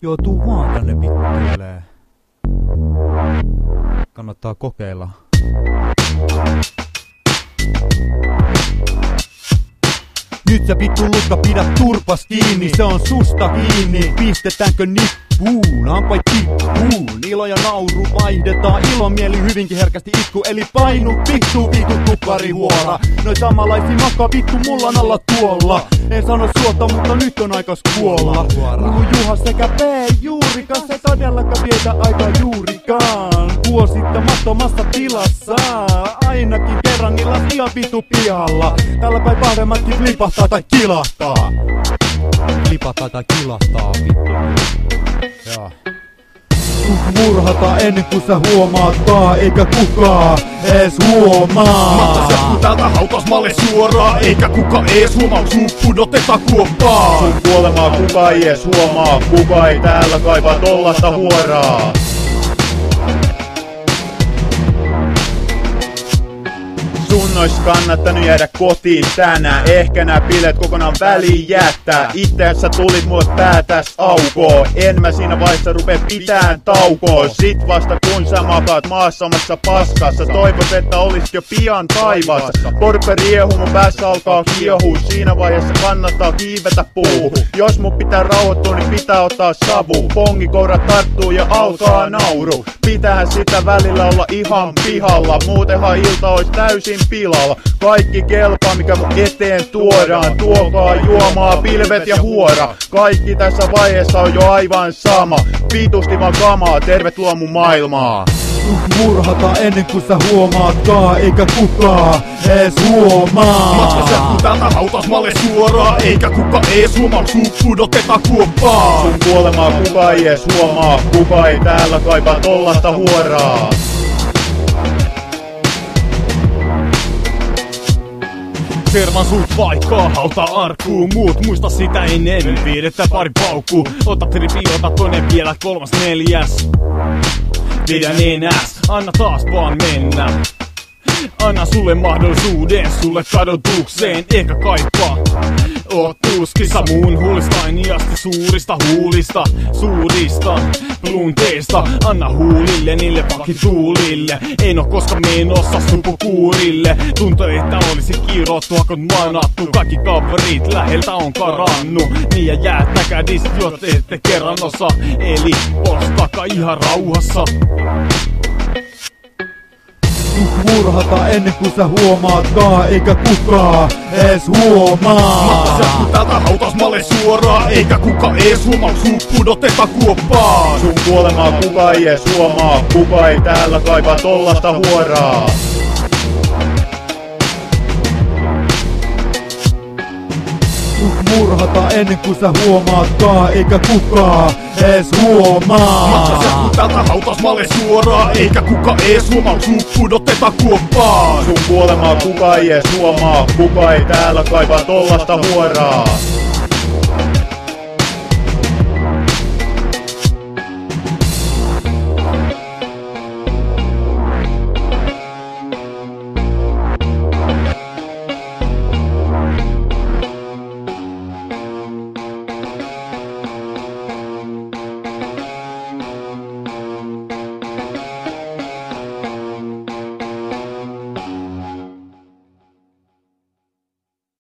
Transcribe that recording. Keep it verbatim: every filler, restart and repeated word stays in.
Joo, tuu vaan tänne vittuilee. Kannattaa kokeilla. Nyt sä vittu lukka pidä turpas kiinni, se on susta kiinni. Pistetäänkö nippuun, ampai tippuun. Ilo ja nauru vaihdetaan, ilomieli hyvinkin herkästi itku. Eli painu vittu vittu tupparihuola. Noin samanlaisia makaa vittu mullan alla tuolla. En sano suota, mutta nyt on aikas kuolla. Muu Juha sekä P. Juurikas, se todellakaan vietä aikaa juurikaan. Kuosittamattomassa tilassa, ainakin kerran niillä ihan vittu pihalla. Täällä päin vahvemmatkin flipahtaa tai kilahtaa. Flipahtaa tai kilahtaa vittu. Joo. Murhata ennen kuin sä huomaatkaan, eikä kukaan ees huomaa. Matta sä täältä hautasmaalle suoraan, eikä kuka ees huomaa, sun pudoteta kuoppaa. Sun kuolemaa kuka ei ees huomaa, kuka ei täällä kaivaa tollasta huoraa. Sun ois kannattanut jäädä kotiin tänään. Ehkä nää bileet kokonaan väliin jättää. Itse sä tulit mulle päätäs aukoo. En mä siinä vaiheessa rupee pitään taukoa. Sit vasta kun sä makaat maassa omassa paskassa. Toivos että olisit jo pian taivaassa. Porpe riehu mun päässä alkaa kiehuu. Siinä vaiheessa kannattaa kiivetä puuhun. Jos mun pitää rauhoittua niin pitää ottaa savu. Pongikoura tarttuu ja alkaa nauru. Pitäähän sitä välillä olla ihan pihalla. Muutenhan ilta ois täysin pilalla. Kaikki kelpaa mikä mun eteen tuodaan. Tuokaa juomaa, pilvet ja huora. Kaikki tässä vaiheessa on jo aivan sama. Vitusti vaan kamaa, tervetuloa mun maailmaa. Murhata ennen kuin sä huomaatkaan, eikä kukaan ees huomaa. Matka sä täältä hautasmaalle suoraan, eikä kuka ees huomaa, sun pudoteta kuoppaa. Sun kuolemaa kuka ei ees huomaa, kuka ei täällä kaipaa tollasta huoraa. Servan sut vaikka hauta arkuu. Muut muista sitä ennen, viidettä pari paukkuu. Ota tripi, ota toinen vielä, kolmas neljäs. Vedän enäs, anna taas vaan mennä. Anna sulle mahdollisuuden, sulle kadotukseen, eikä kaipaa. Oot tuskissa muun huulistaini asti suurista huulista, suurista plunteista. Anna huulille, niille vakituulille. En oo koska menossa sukukuurille. Tuntuu, että olisi kiirottu, hakot manattu. Kaikki kaverit läheltä on karannu. Niin ja jäättäkää disit, jos ette kerran osaa. Eli postakaa ihan rauhassa. Murhata ennen kuin sä huomaatkaan, eikä kukaan ees huomaa. Matta sä täältä hautasmaalle suoraan, eikä kuka ees huomaa, sun pudoteta kuoppaa. Sun kuolemaa kuka ei ees huomaa, kuka ei täällä kaipaa tollasta huoraa. Murhata ennen kuin sä huomaatkaan, eikä kukaan ees huomaa. Matta sä täältä hautasmaalle suoraan, eikä kuka ees huomaa, sun pudoteta kuoppaa. Sun kuolemaa kuka ei ees huomaa, kuka ei täällä kaipaa tollasta huoraa.